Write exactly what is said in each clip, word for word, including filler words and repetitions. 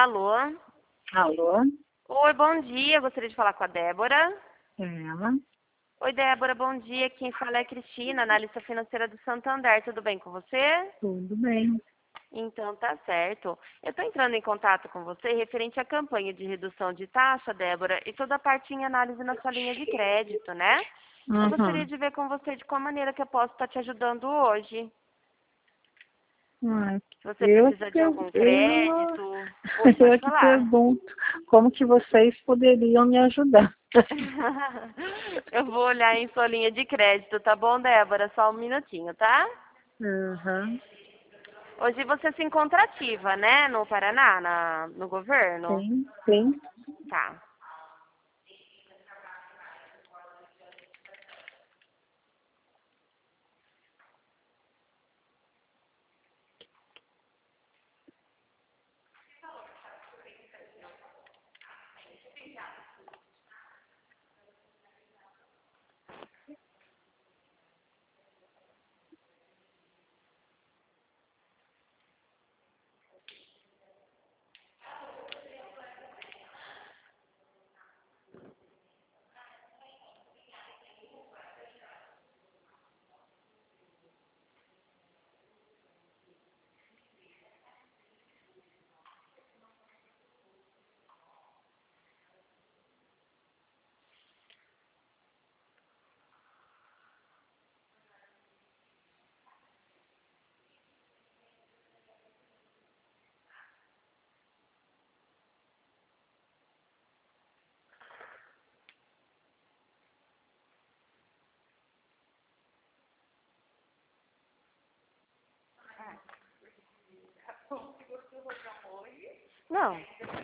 Alô? Alô? Oi, bom dia. Gostaria de falar com a Débora. Ela? Oi, Débora, bom dia. Quem fala é a Cristina, analista financeira do Santander. Tudo bem com você? Tudo bem. Então, tá certo. Eu estou entrando em contato com você referente à campanha de redução de taxa, Débora, e toda a parte em análise na sua linha de crédito, né? Eu gostaria Uhum. de ver com você de qual maneira que eu posso estar te ajudando hoje. Ah, Se você eu, precisa de eu, algum eu, crédito. Oi, pode eu te falar. pergunto como que vocês poderiam me ajudar. Eu vou olhar em sua linha de crédito, tá bom, Débora? Só um minutinho, tá? Uhum. Hoje você se encontra ativa, né? No Paraná, na, no governo? Sim, sim. Tá. Não.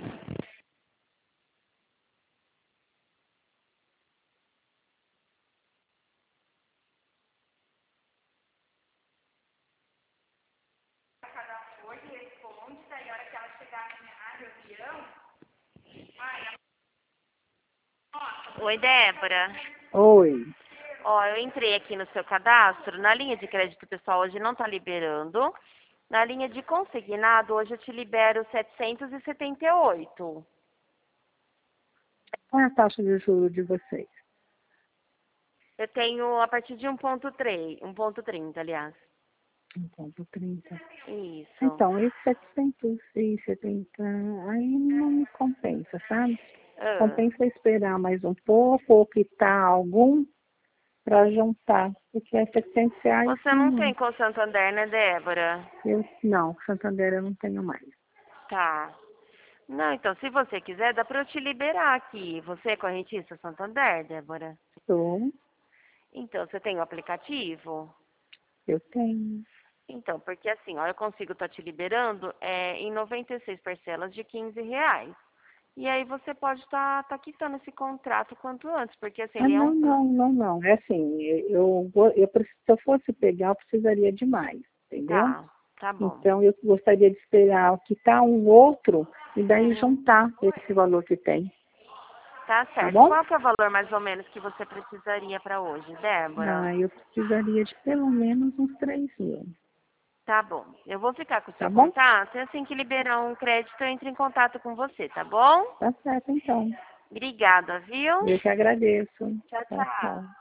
Oi, Débora. Oi. Ó, eu entrei aqui no seu cadastro. Na linha de crédito pessoal hoje não tá liberando. Na linha de consignado hoje eu te libero setecentos e setenta e oito. Qual é a taxa de juros de vocês? Eu tenho a partir de um ponto três, um ponto trinta, aliás. um ponto trinta. Isso. Então, esse setecentos e setenta aí não me compensa, sabe? Ah. Compensa esperar mais um pouco ou quitar algum para juntar, porque é setecentos reais Você não não. tem com o Santander, né, Débora? Eu, não, Santander eu não tenho mais. Tá. Não, então, se você quiser, dá pra eu te liberar aqui. Você é correntista Santander, Débora? Estou, Então, você tem o aplicativo? eu tenho. Então, porque assim, ó, eu consigo estar te liberando é, em noventa e seis parcelas de quinze reais. E aí você pode estar tá, tá quitando esse contrato quanto antes, porque assim, Ah, ele é um... não, não, não, não. É assim, eu, vou- eu, preci- se eu fosse pegar, eu precisaria de mais, entendeu? Tá, tá bom. Então, eu gostaria de esperar quitar um outro e daí Uhum. juntar esse valor que tem, Tá tá certo. bom? Qual que é o valor mais ou menos que você precisaria para hoje, Débora? Ah, eu precisaria de pelo menos uns três mil, Tá bom. Eu vou ficar com o tá seu bom? contato e assim que liberar um crédito eu entro em contato com você, tá bom? Tá certo, então. Obrigada, viu? Eu que agradeço. Tchau, Tchau, tchau. tchau.